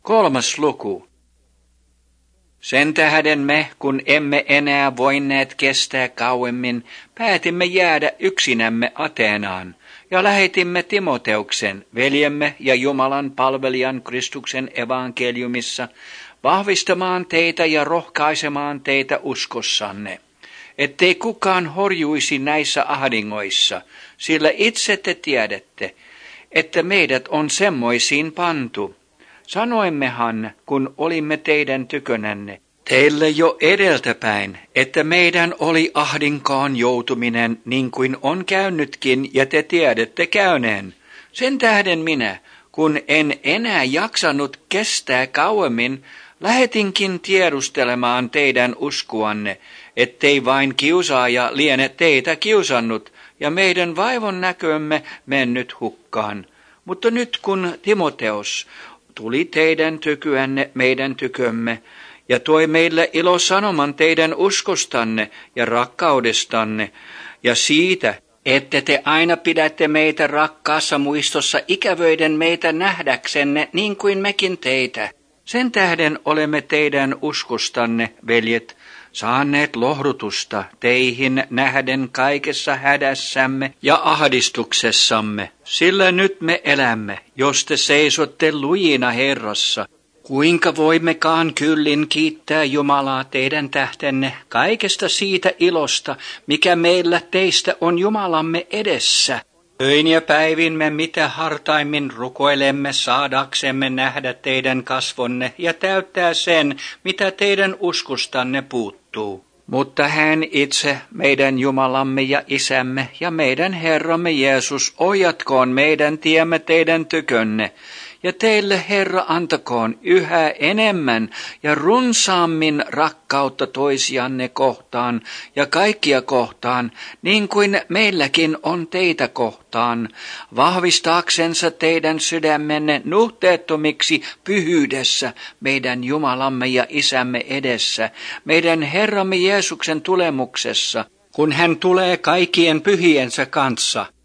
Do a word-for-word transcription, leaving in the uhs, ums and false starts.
Kolmas luku. Sen tähden me, kun emme enää voineet kestää kauemmin, päätimme jäädä yksinämme Ateenaan ja lähetimme Timoteuksen, veljemme ja Jumalan palvelijan Kristuksen evankeliumissa, vahvistamaan teitä ja rohkaisemaan teitä uskossanne, ettei kukaan horjuisi näissä ahdingoissa, sillä itse te tiedätte, että meidät on semmoisiin pantu. Sanoimmehan, kun olimme teidän tykönänne, teille jo edeltäpäin, että meidän oli ahdinkaan joutuminen niin kuin on käynytkin ja te tiedätte käyneen. Sen tähden minä, kun en enää jaksanut kestää kauemmin, lähetinkin tiedustelemaan teidän uskoanne, ettei vain kiusaaja liene teitä kiusannut ja meidän vaivon näkömme mennyt hukkaan. Mutta nyt kun Timoteus tuli teidän tykyänne meidän tykömme ja toi meille ilosanoman teidän uskostanne ja rakkaudestanne ja siitä, että te aina pidätte meitä rakkaassa muistossa ikävöiden meitä nähdäksenne niin kuin mekin teitä. Sen tähden olemme teidän uskostanne, veljet, saaneet lohdutusta teihin nähden kaikessa hädässämme ja ahdistuksessamme, sillä nyt me elämme, jos te seisotte lujina Herrassa. Kuinka voimmekaan kyllin kiittää Jumalaa teidän tähtenne kaikesta siitä ilosta, mikä meillä teistä on Jumalamme edessä. Öin ja päivin me mitä hartaimmin rukoilemme saadaksemme nähdä teidän kasvonne ja täyttää sen, mitä teidän uskostanne puuttuu. Mutta hän itse, meidän Jumalamme ja Isämme ja meidän Herramme Jeesus, ohjatkoon meidän tiemme teidän tykönne. Ja teille, Herra, antakoon yhä enemmän ja runsaammin rakkautta toisianne kohtaan ja kaikkia kohtaan, niin kuin meilläkin on teitä kohtaan, vahvistaaksensa teidän sydämenne nuhteettomiksi pyhyydessä meidän Jumalamme ja Isämme edessä, meidän Herramme Jeesuksen tulemuksessa, kun hän tulee kaikkien pyhiensä kanssa.